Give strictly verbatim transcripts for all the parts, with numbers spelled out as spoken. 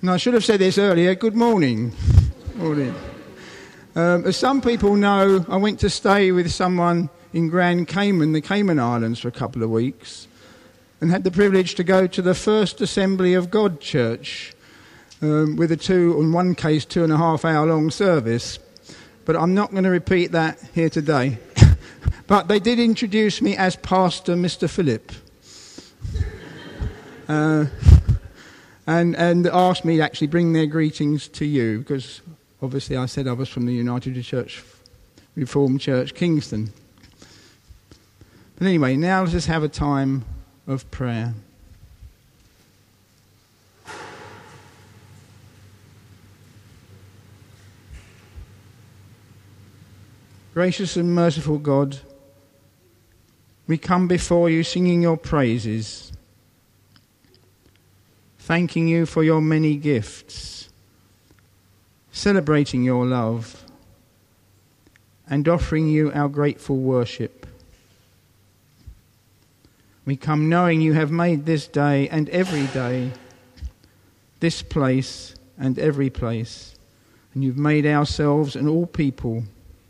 And I should have said this earlier, good morning. Morning. Um, as some people know, I went to stay with someone in Grand Cayman, the Cayman Islands, for a couple of weeks, and had the privilege to go to the First Assembly of God Church um, with a two, in one case, two and a half hour long service. But I'm not going to repeat that here today. But they did introduce me as Pastor Mister Philip. Uh, and, and asked me to actually bring their greetings to you, because obviously I said I was from the United Church, Reformed Church, Kingston. But anyway, now let's just have a time of prayer. Gracious and merciful God, we come before you singing your praises, thanking you for your many gifts, celebrating your love, and offering you our grateful worship. We come knowing you have made this day and every day, this place and every place, and you've made ourselves and all people.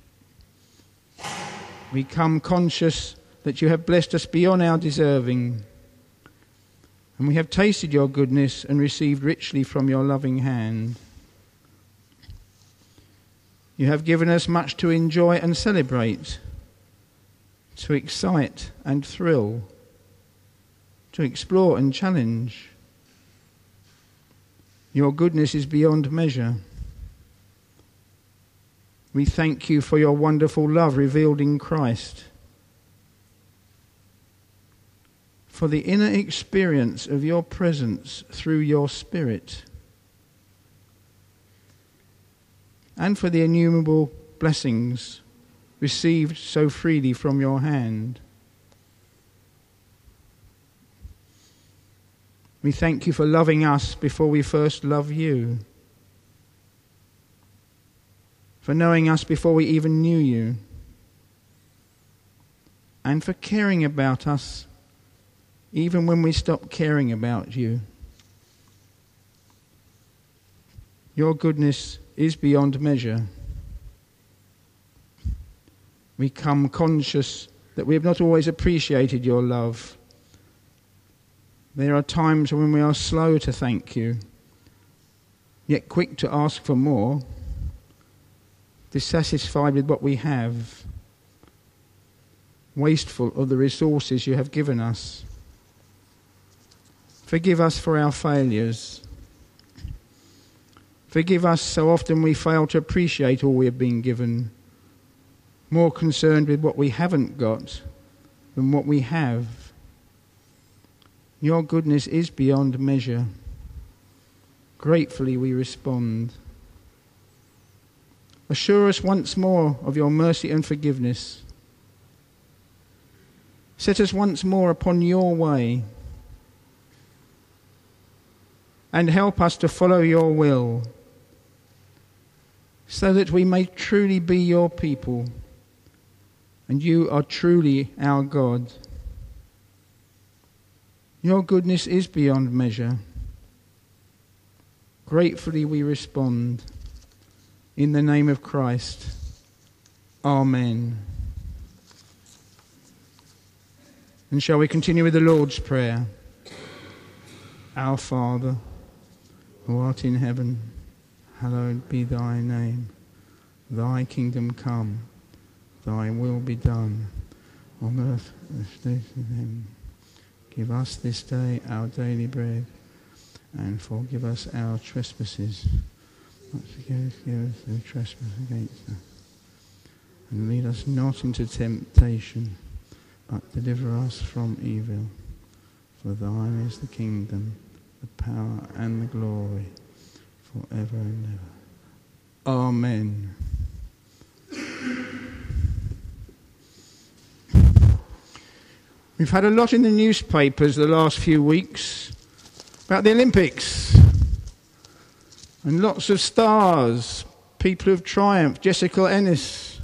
We come conscious that you have blessed us beyond our deserving, and we have tasted your goodness and received richly from your loving hand. You have given us much to enjoy and celebrate, to excite and thrill, to explore and challenge. Your goodness is beyond measure. We thank you for your wonderful love revealed in Christ, for the inner experience of your presence through your Spirit, and for the innumerable blessings received so freely from your hand. We thank you for loving us before we first love you, for knowing us before we even knew you, and for caring about us even when we stop caring about you. Your goodness is beyond measure. We come conscious that we have not always appreciated your love. There are times when we are slow to thank you, yet quick to ask for more, dissatisfied with what we have, wasteful of the resources you have given us. Forgive us for our failures. Forgive us so often we fail to appreciate all we have been given, more concerned with what we haven't got than what we have. Your goodness is beyond measure. Gratefully we respond. Assure us once more of your mercy and forgiveness. Set us once more upon your way, and help us to follow your will, so that we may truly be your people, and you are truly our God. Your goodness is beyond measure. Gratefully we respond. In the name of Christ. Amen. And shall we continue with the Lord's Prayer? Our Father, who art in heaven, hallowed be thy name. Thy kingdom come, thy will be done, on earth as it is in heaven. Give us this day our daily bread, and forgive us our trespasses, not forgive us, give us the trespass against us. And lead us not into temptation, but deliver us from evil. For thine is the kingdom, the power and the glory, forever and ever. Amen. We've had a lot in the newspapers the last few weeks about the Olympics. And lots of stars, people who've triumphed. Jessica Ennis.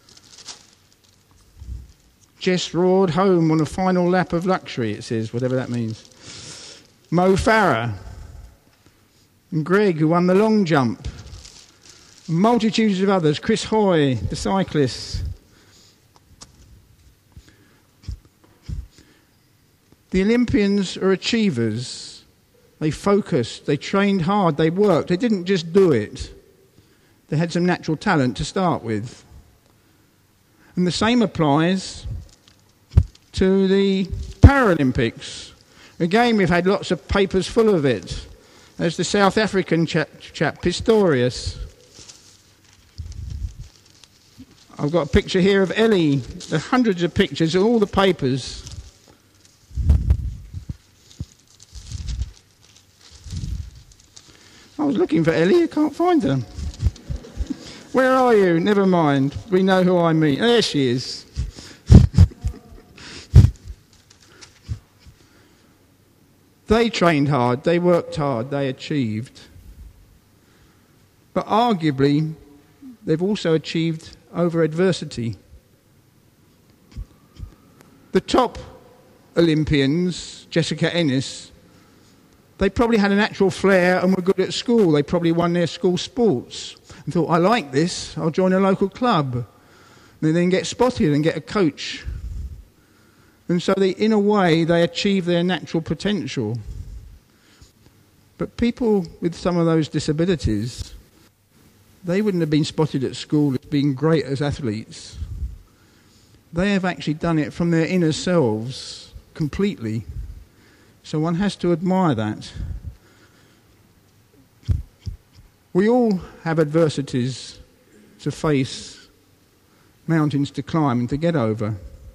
Jess roared home on a final lap of luxury, it says, whatever that means. Mo Farah. And Greg, who won the long jump. And multitudes of others. Chris Hoy, the cyclist. The Olympians are achievers. They focused, they trained hard, they worked. They didn't just do it. They had some natural talent to start with. And the same applies to the Paralympics. Again, we've had lots of papers full of it. There's the South African chap, chap Pistorius. I've got a picture here of Ellie. There are hundreds of pictures in all the papers. I was looking for Ellie, I can't find her. Where are you? Never mind. We know who I mean. There she is. They trained hard, they worked hard, they achieved. But arguably, they've also achieved over adversity. The top Olympians, Jessica Ennis, they probably had a natural flair and were good at school. They probably won their school sports and thought, I like this, I'll join a local club. And then get spotted and get a coach. And so they, in a way, they achieve their natural potential. But people with some of those disabilities, they wouldn't have been spotted at school as being great as athletes. They have actually done it from their inner selves completely. So one has to admire that. We all have adversities to face, mountains to climb and to get over.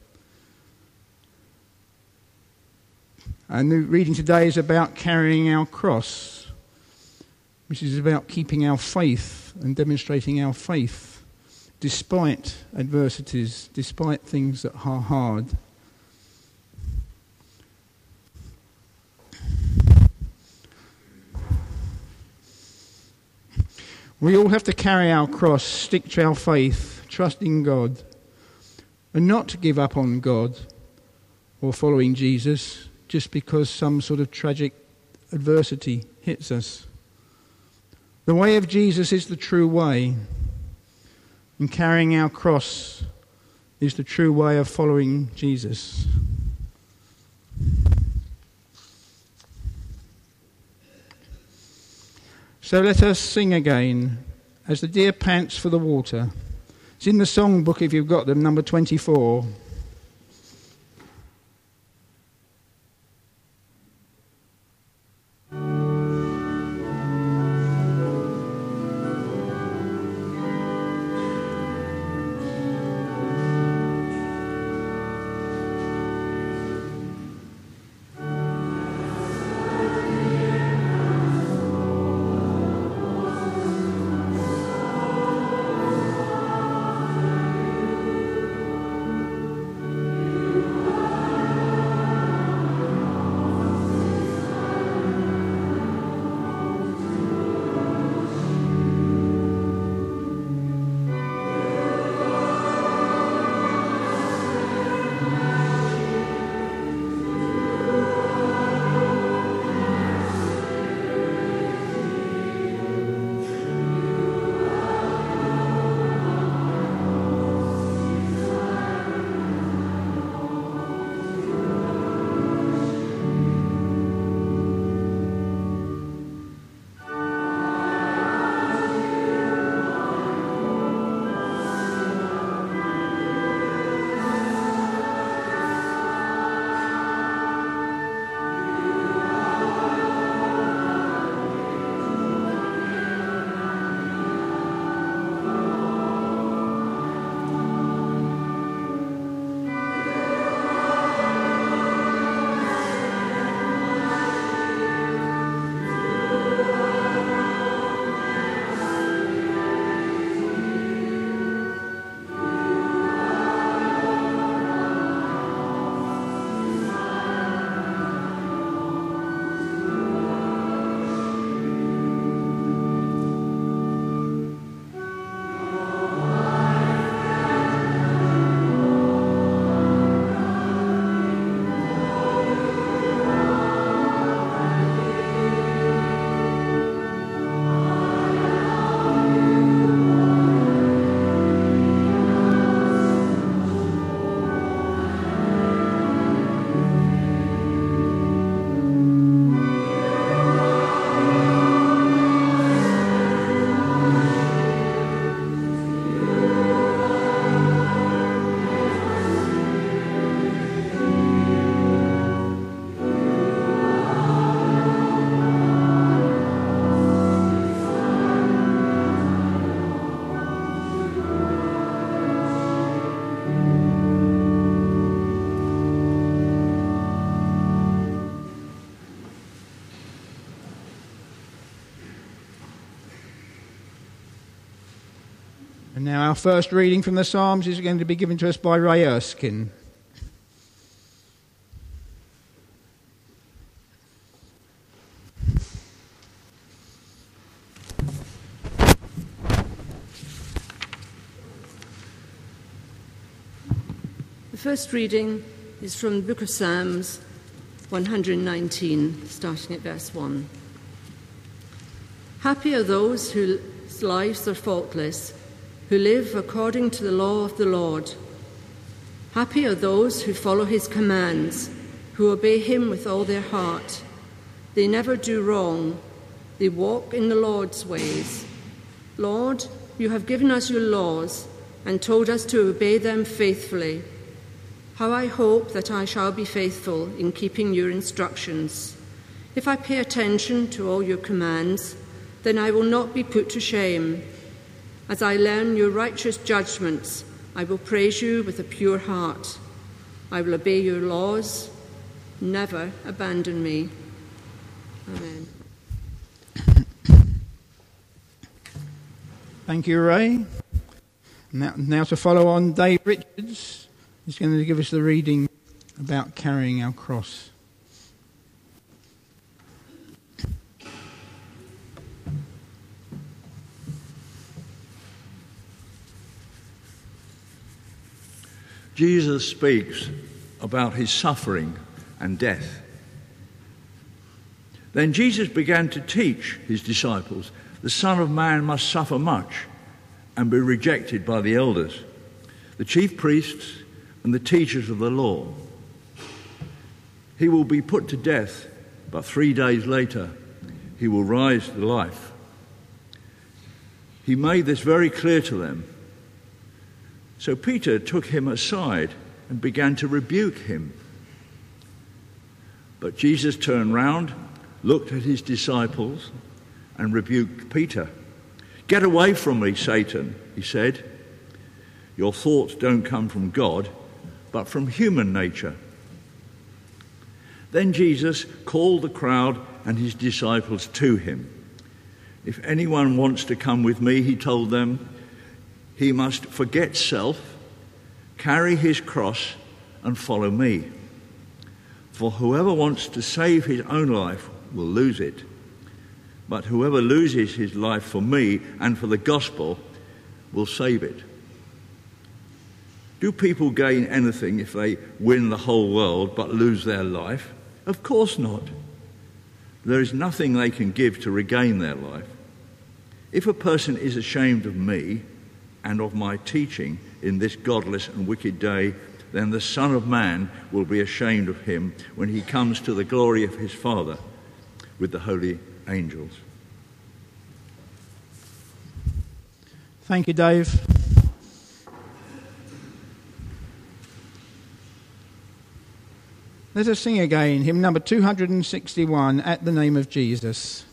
And the reading today is about carrying our cross, which is about keeping our faith and demonstrating our faith despite adversities, despite things that are hard. We all have to carry our cross, stick to our faith, trust in God, and not to give up on God or following Jesus just because some sort of tragic adversity hits us. The way of Jesus is the true way, and carrying our cross is the true way of following Jesus. So let us sing again, as the deer pants for the water. It's in the song book if you've got them, number twenty-four. And now our first reading from the Psalms is going to be given to us by Ray Erskine. The first reading is from the book of Psalms one hundred nineteen, starting at verse one. Happy are those whose lives are faultless, who live according to the law of the Lord. Happy are those who follow his commands, who obey him with all their heart. They never do wrong. They walk in the Lord's ways. Lord, you have given us your laws and told us to obey them faithfully. How I hope that I shall be faithful in keeping your instructions. If I pay attention to all your commands, then I will not be put to shame. As I learn your righteous judgments, I will praise you with a pure heart. I will obey your laws. Never abandon me. Amen. Thank you, Ray. Now, now to follow on, Dave Richards is going to give us the reading about carrying our cross. Jesus speaks about his suffering and death. Then Jesus began to teach his disciples, the Son of Man must suffer much and be rejected by the elders, the chief priests and the teachers of the law. He will be put to death, but three days later he will rise to life. He made this very clear to them. So Peter took him aside and began to rebuke him. But Jesus turned round, looked at his disciples, and rebuked Peter. "Get away from me, Satan," he said. "Your thoughts don't come from God, but from human nature." Then Jesus called the crowd and his disciples to him. "If anyone wants to come with me," he told them, "he must forget self, carry his cross, and follow me. For whoever wants to save his own life will lose it. But whoever loses his life for me and for the gospel will save it. Do people gain anything if they win the whole world but lose their life? Of course not. There is nothing they can give to regain their life. If a person is ashamed of me and of my teaching in this godless and wicked day, then the Son of Man will be ashamed of him when he comes to the glory of his Father with the holy angels." Thank you, Dave. Let us sing again, hymn number two hundred sixty-one, At the Name of Jesus.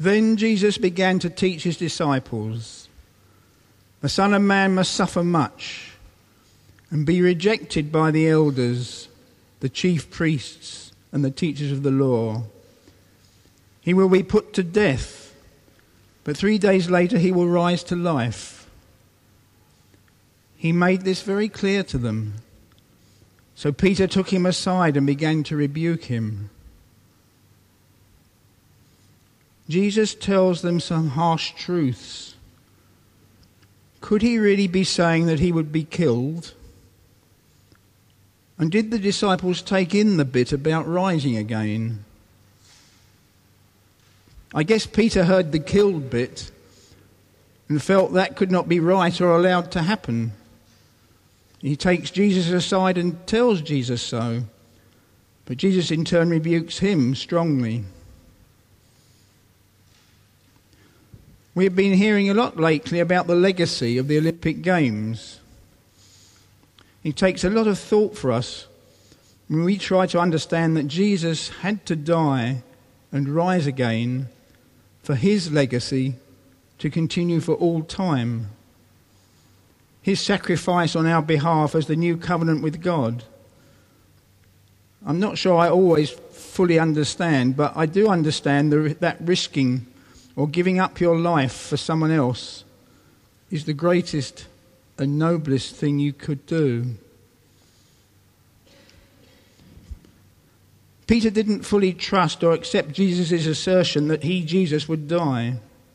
Then Jesus began to teach his disciples, "The Son of Man must suffer much and be rejected by the elders, the chief priests, and the teachers of the law. He will be put to death, but three days later he will rise to life." He made this very clear to them. So Peter took him aside and began to rebuke him. Jesus tells them some harsh truths. Could he really be saying that he would be killed? And did the disciples take in the bit about rising again? I guess Peter heard the killed bit and felt that could not be right or allowed to happen. He takes Jesus aside and tells Jesus so, but Jesus in turn rebukes him strongly. We have been hearing a lot lately about the legacy of the Olympic Games. It takes a lot of thought for us when we try to understand that Jesus had to die and rise again for his legacy to continue for all time. His sacrifice on our behalf as the new covenant with God. I'm not sure I always fully understand, but I do understand the, that risking or giving up your life for someone else is the greatest and noblest thing you could do. Peter didn't fully trust or accept Jesus' assertion that he, Jesus, would die.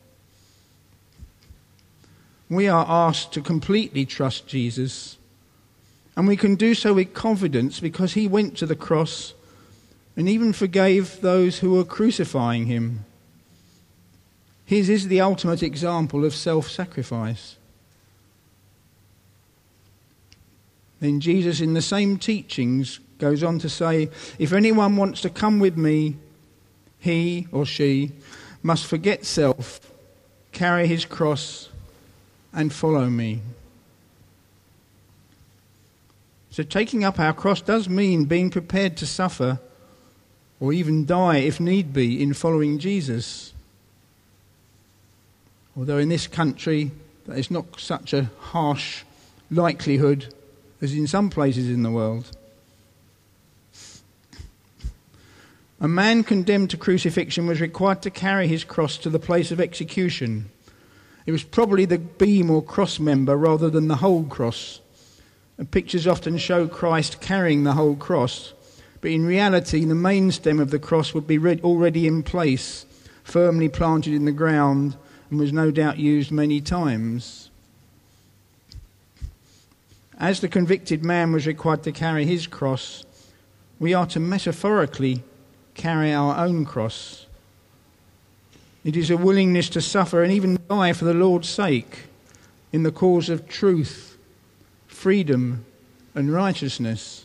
We are asked to completely trust Jesus, and we can do so with confidence because he went to the cross and even forgave those who were crucifying him. His is the ultimate example of self-sacrifice. Then Jesus, in the same teachings, goes on to say, "If anyone wants to come with me, he or she must forget self, carry his cross, and follow me." So taking up our cross does mean being prepared to suffer or even die if need be in following Jesus. Although in this country that is not such a harsh likelihood as in some places in the world. A man condemned to crucifixion was required to carry his cross to the place of execution. It was probably the beam or cross member rather than the whole cross. And pictures often show Christ carrying the whole cross, but in reality the main stem of the cross would be already in place, firmly planted in the ground, and was no doubt used many times. As the convicted man was required to carry his cross, we are to metaphorically carry our own cross. It is a willingness to suffer and even die for the Lord's sake in the cause of truth, freedom, and righteousness.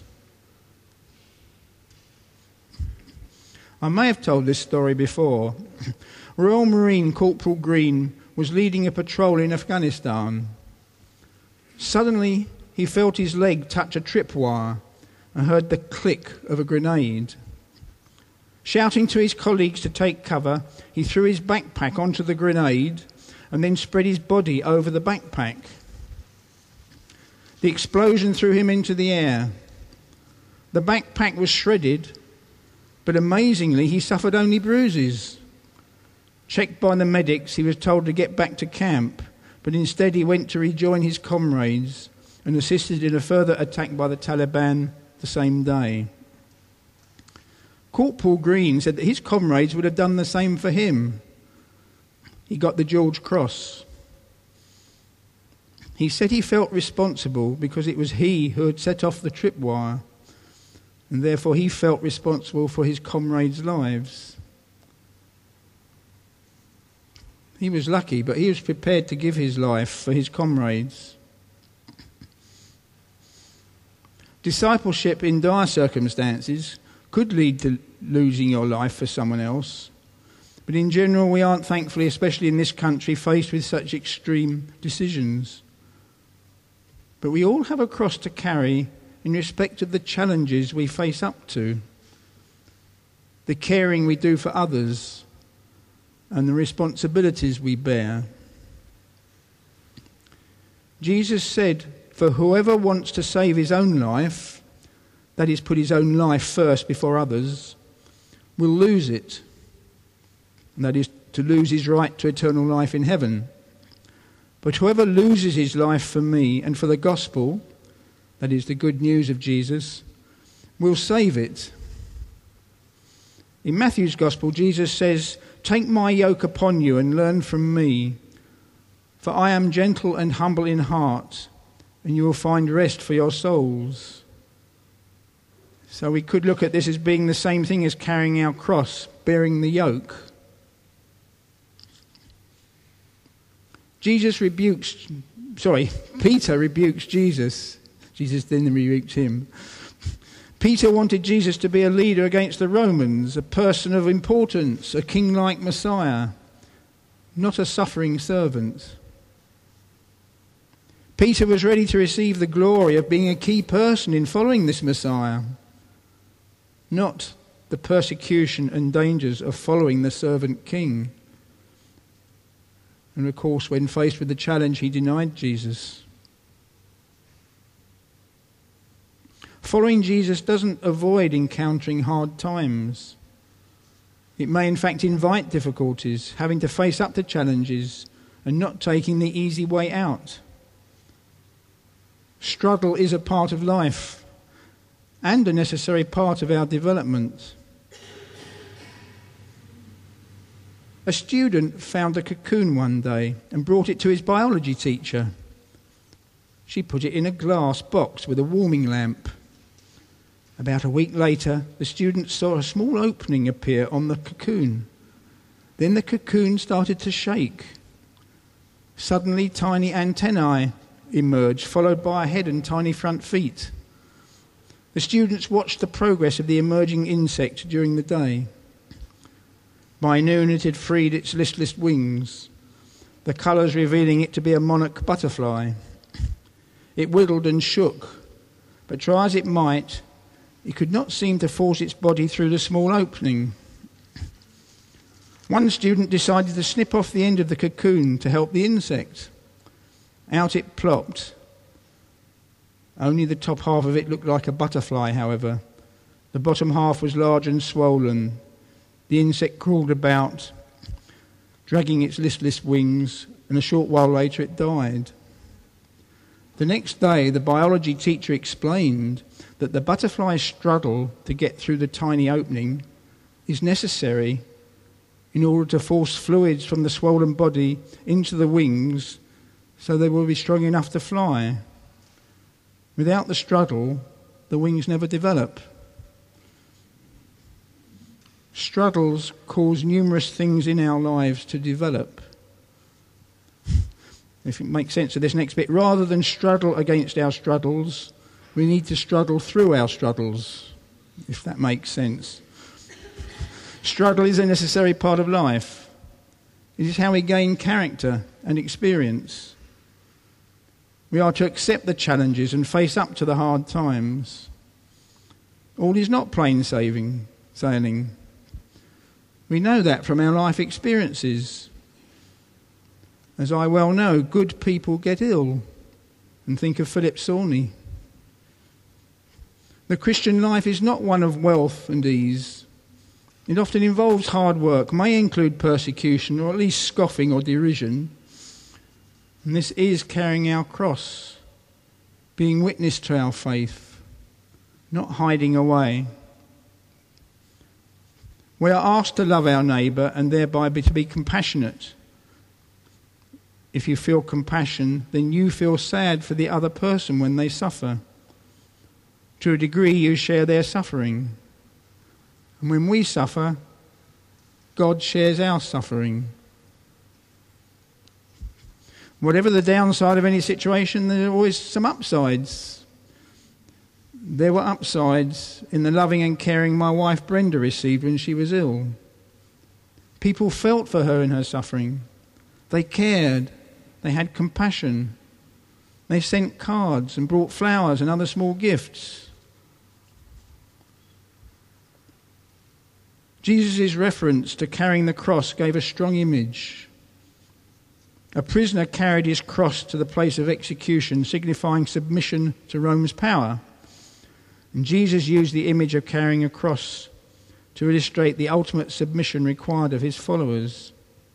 I may have told this story before. Royal Marine Corporal Green was leading a patrol in Afghanistan. Suddenly, he felt his leg touch a tripwire and heard the click of a grenade. Shouting to his colleagues to take cover, he threw his backpack onto the grenade and then spread his body over the backpack. The explosion threw him into the air. The backpack was shredded, but amazingly he suffered only bruises. Checked by the medics, he was told to get back to camp, but instead he went to rejoin his comrades and assisted in a further attack by the Taliban the same day. Corporal Green said that his comrades would have done the same for him. He got the George Cross. He said he felt responsible because it was he who had set off the tripwire, and therefore he felt responsible for his comrades' lives. He was lucky, but he was prepared to give his life for his comrades. Discipleship in dire circumstances could lead to losing your life for someone else. But in general, we aren't, thankfully, especially in this country, faced with such extreme decisions. But we all have a cross to carry in respect of the challenges we face up to, the caring we do for others, and the responsibilities we bear. Jesus said, "For whoever wants to save his own life," that is, put his own life first before others, "will lose it." And that is, to lose his right to eternal life in heaven. "But whoever loses his life for me and for the gospel," that is, the good news of Jesus, "will save it." In Matthew's Gospel, Jesus says, "Take my yoke upon you and learn from me, for I am gentle and humble in heart, and you will find rest for your souls." So we could look at this as being the same thing as carrying our cross, bearing the yoke. Jesus rebukes, sorry, Peter rebukes Jesus. Jesus then rebukes him. Peter wanted Jesus to be a leader against the Romans, a person of importance, a king-like Messiah, not a suffering servant. Peter was ready to receive the glory of being a key person in following this Messiah, not the persecution and dangers of following the servant king. And of course, when faced with the challenge, he denied Jesus. Following Jesus doesn't avoid encountering hard times. It may in fact invite difficulties, having to face up to challenges and not taking the easy way out. Struggle is a part of life and a necessary part of our development. A student found a cocoon one day and brought it to his biology teacher. She put it in a glass box with a warming lamp. About a week later, the student saw a small opening appear on the cocoon. Then the cocoon started to shake. Suddenly, tiny antennae emerged, followed by a head and tiny front feet. The students watched the progress of the emerging insect during the day. By noon, it had freed its listless wings, the colours revealing it to be a monarch butterfly. It wiggled and shook, but try as it might, it could not seem to force its body through the small opening. One student decided to snip off the end of the cocoon to help the insect. Out it plopped. Only the top half of it looked like a butterfly, however. The bottom half was large and swollen. The insect crawled about, dragging its listless wings, and a short while later it died. The next day, the biology teacher explained that the butterfly's struggle to get through the tiny opening is necessary in order to force fluids from the swollen body into the wings so they will be strong enough to fly. Without the struggle, the wings never develop. Struggles cause numerous things in our lives to develop. If it makes sense of this next bit, rather than struggle against our struggles, we need to struggle through our struggles, if that makes sense. Struggle is a necessary part of life. It is how we gain character and experience. We are to accept the challenges and face up to the hard times. All is not plain sailing. sailing. We know that from our life experiences. As I well know, good people get ill. And think of Philip Sawney. The Christian life is not one of wealth and ease. It often involves hard work, may include persecution or at least scoffing or derision. And this is carrying our cross, being witness to our faith, not hiding away. We are asked to love our neighbour and thereby be, to be compassionate. If you feel compassion, then you feel sad for the other person when they suffer. To a degree, you share their suffering. And when we suffer, God shares our suffering. Whatever the downside of any situation, there are always some upsides. There were upsides in the loving and caring my wife Brenda received when she was ill. People felt for her in her suffering. They cared. They had compassion. They sent cards and brought flowers and other small gifts. Jesus' reference to carrying the cross gave a strong image. A prisoner carried his cross to the place of execution, signifying submission to Rome's power. And Jesus used the image of carrying a cross to illustrate the ultimate submission required of his followers.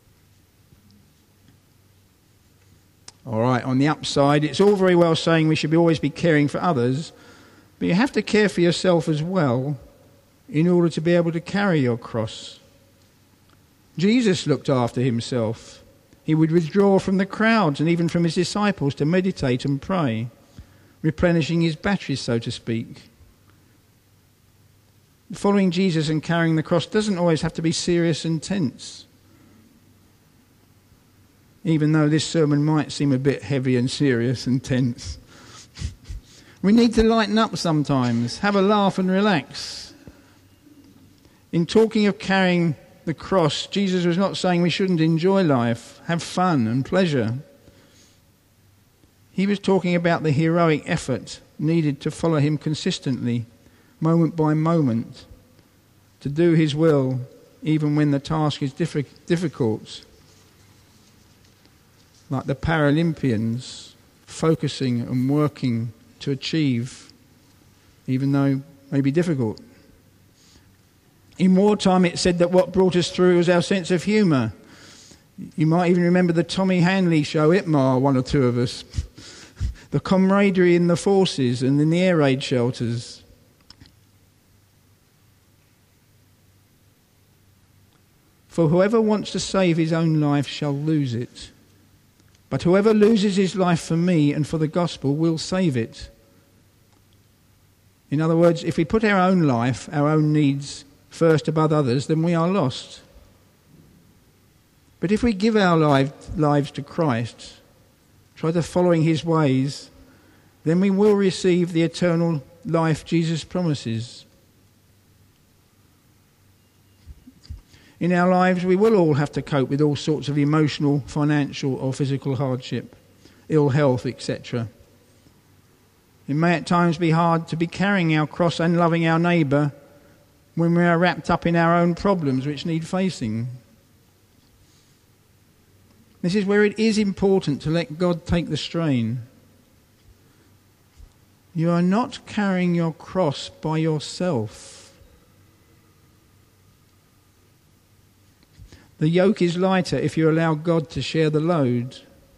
All right, on the upside, it's all very well saying we should always be caring for others, but you have to care for yourself as well in order to be able to carry your cross. Jesus looked after himself. He would withdraw from the crowds and even from his disciples to meditate and pray, replenishing his batteries, so to speak. Following Jesus and carrying the cross doesn't always have to be serious and tense, even though this sermon might seem a bit heavy and serious and tense. We need to lighten up sometimes, have a laugh and relax. In talking of carrying the cross, Jesus was not saying we shouldn't enjoy life, have fun and pleasure. He was talking about the heroic effort needed to follow him consistently, moment by moment, to do his will even when the task is difficult. Like the Paralympians, focusing and working to achieve, even though it may be difficult. In wartime, it said that what brought us through was our sense of humour. You might even remember the Tommy Hanley show, Itmar, one or two of us. The camaraderie in the forces and in the air raid shelters. For whoever wants to save his own life shall lose it. But whoever loses his life for me and for the gospel will save it. In other words, if we put our own life, our own needs first above others, then we are lost. But if we give our life, lives to Christ, try to following his ways, then we will receive the eternal life Jesus promises. In our lives, we will all have to cope with all sorts of emotional, financial or physical hardship, ill health, et cetera. It may at times be hard to be carrying our cross and loving our neighbour when we are wrapped up in our own problems which need facing. This is where it is important to let God take the strain. You are not carrying your cross by yourself. The yoke is lighter if you allow God to share the load.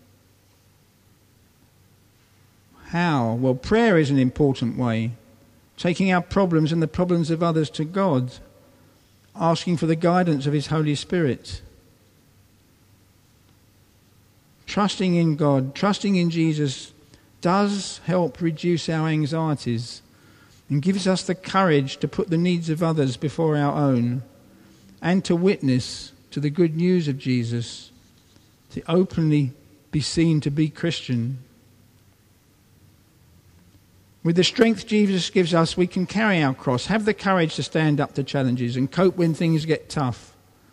How? Well, prayer is an important way. Taking our problems and the problems of others to God. Asking for the guidance of his Holy Spirit. Trusting in God, trusting in Jesus does help reduce our anxieties and gives us the courage to put the needs of others before our own and to witness to the good news of Jesus, to openly be seen to be Christian. With the strength Jesus gives us, we can carry our cross, have the courage to stand up to challenges and cope when things get tough.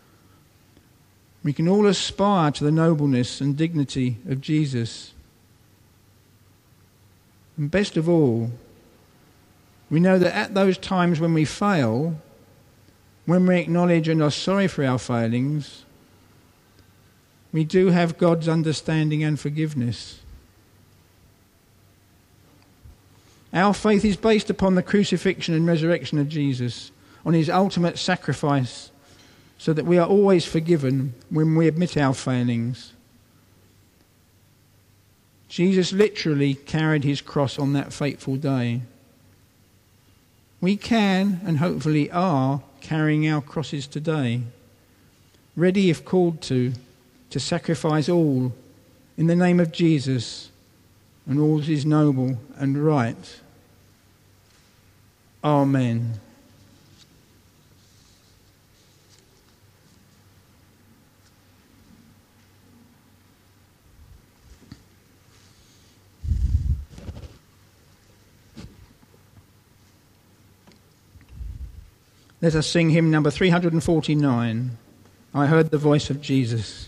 We can all aspire to the nobleness and dignity of Jesus. And best of all, we know that at those times when we fail, when we acknowledge and are sorry for our failings, we do have God's understanding and forgiveness. Our faith is based upon the crucifixion and resurrection of Jesus, on his ultimate sacrifice, so that we are always forgiven when we admit our failings. Jesus literally carried his cross on that fateful day. We can, and hopefully are, carrying our crosses today, ready if called to, to sacrifice all in the name of Jesus and all that is noble and right. Amen. Let us sing hymn number three hundred forty-nine, I Heard the Voice of Jesus.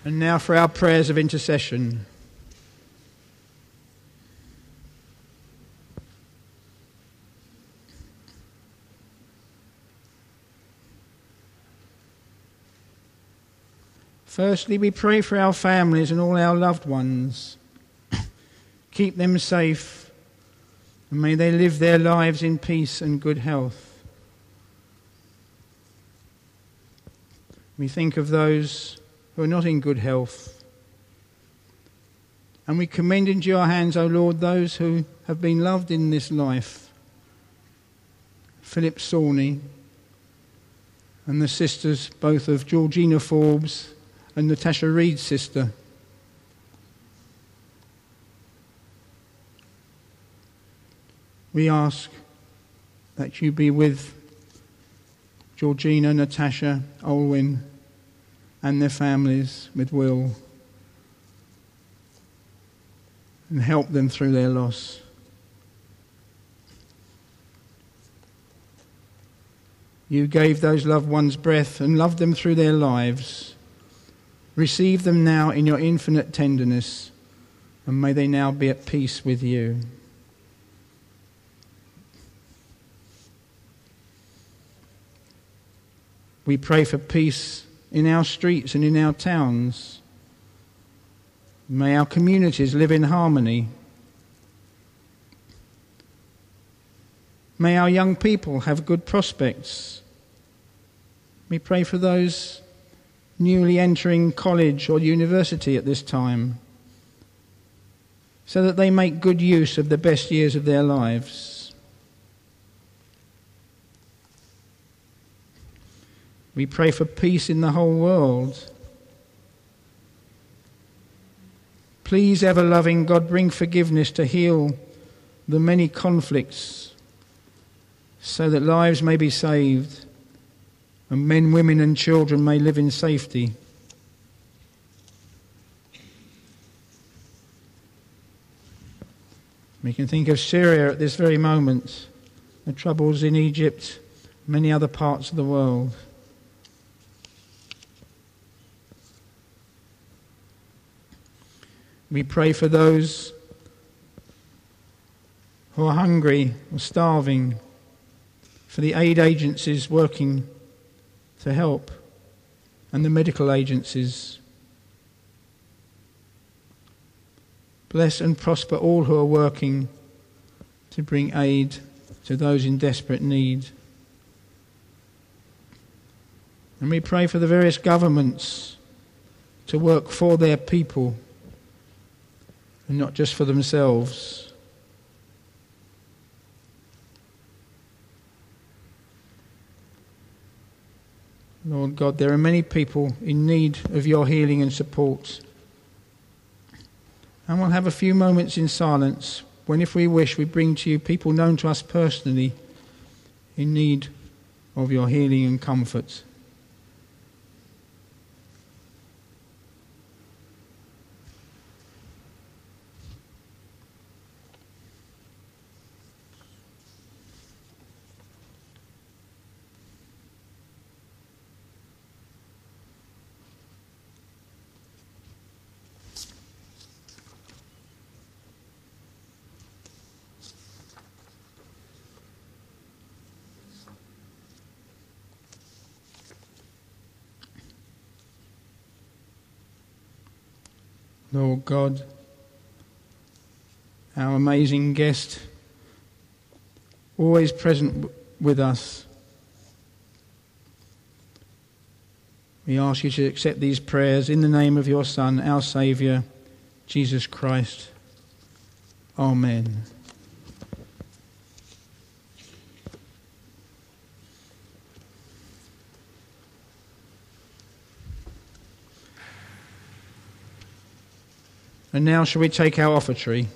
And now for our prayers of intercession. Firstly, we pray for our families and all our loved ones. Keep them safe, and may they live their lives in peace and good health. We think of those who are not in good health, and we commend into your hands, O Lord, those who have been loved in this life. Philip Sawney and the sisters both of Georgina Forbes and Natasha Reed's sister. We ask that you be with Georgina, Natasha, Olwyn and their families, with Will, and help them through their loss. You gave those loved ones breath and loved them through their lives. Receive them now in your infinite tenderness, and may they now be at peace with you. We pray for peace in our streets and in our towns. May our communities live in harmony. May our young people have good prospects. We pray for those newly entering college or university at this time, so that they make good use of the best years of their lives. We pray for peace in the whole world. Please, ever-loving God, bring forgiveness to heal the many conflicts, so that lives may be saved and men, women and children may live in safety. We can think of Syria at this very moment, the troubles in Egypt, many other parts of the world. We pray for those who are hungry or starving, for the aid agencies working to help, and the medical agencies. Bless and prosper all who are working to bring aid to those in desperate need. And we pray for the various governments to work for their people and not just for themselves. Lord God, there are many people in need of your healing and support. And we'll have a few moments in silence when, if we wish, we bring to you people known to us personally in need of your healing and comfort. Lord God, our amazing guest, always present with us, we ask you to accept these prayers in the name of your Son, our Saviour, Jesus Christ. Amen. And now shall we take our offertory?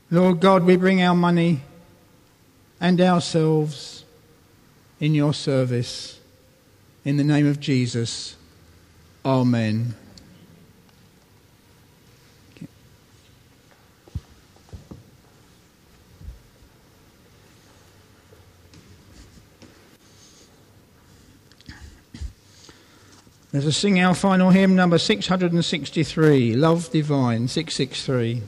Lord God, we bring our money and ourselves in your service. In the name of Jesus, amen. Let us sing our final hymn, number six hundred sixty-three, Love Divine, six sixty-three.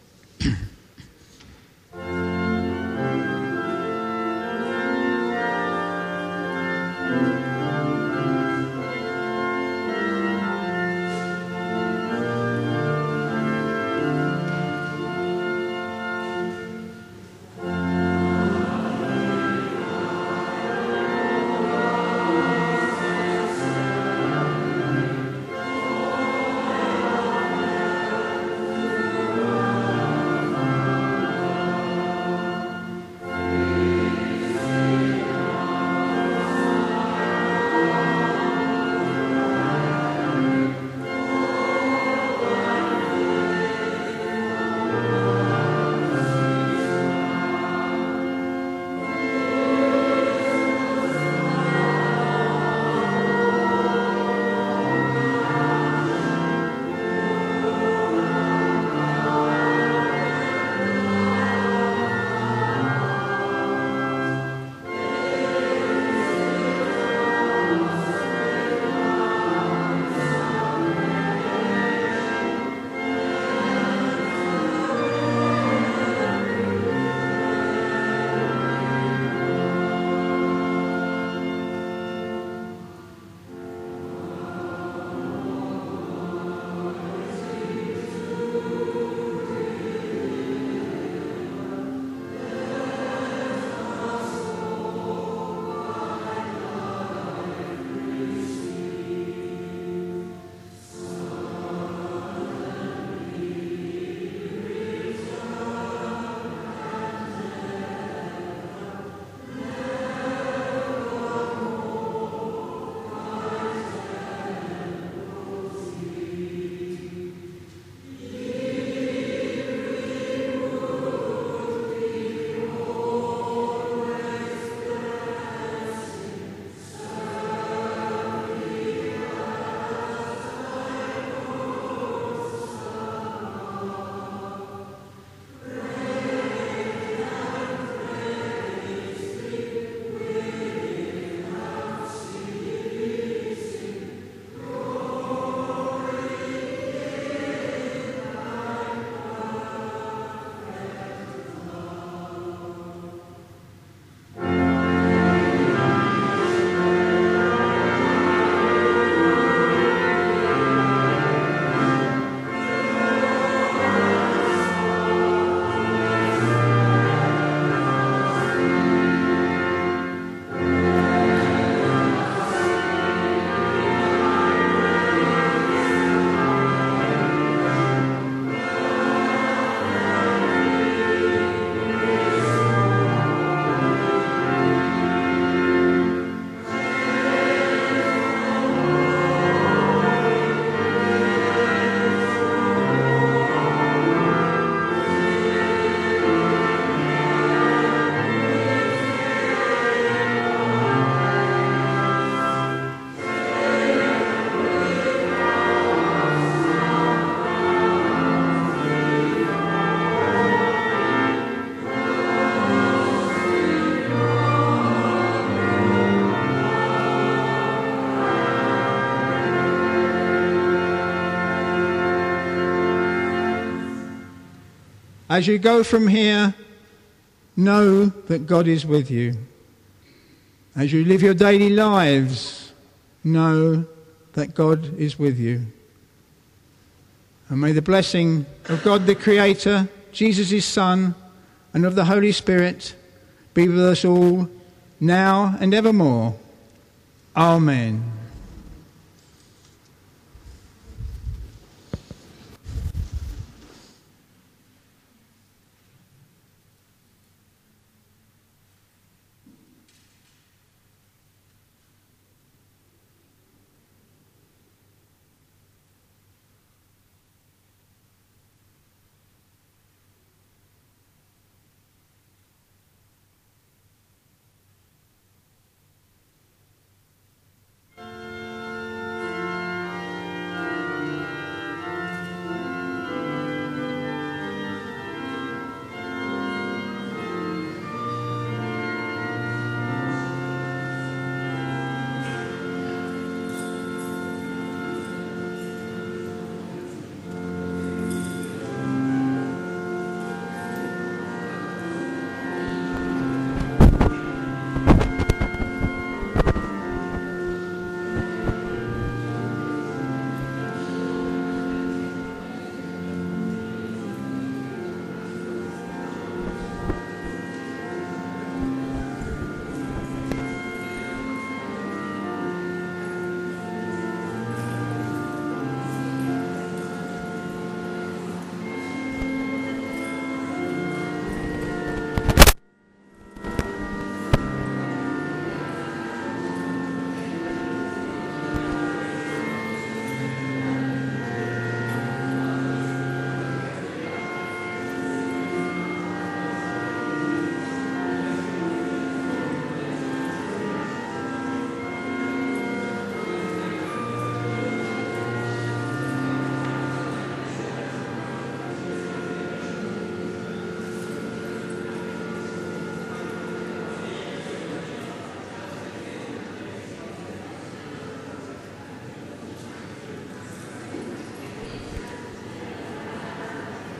As you go from here, know that God is with you. As you live your daily lives, know that God is with you. And may the blessing of God the Creator, Jesus his Son, and of the Holy Spirit be with us all, now and evermore. Amen.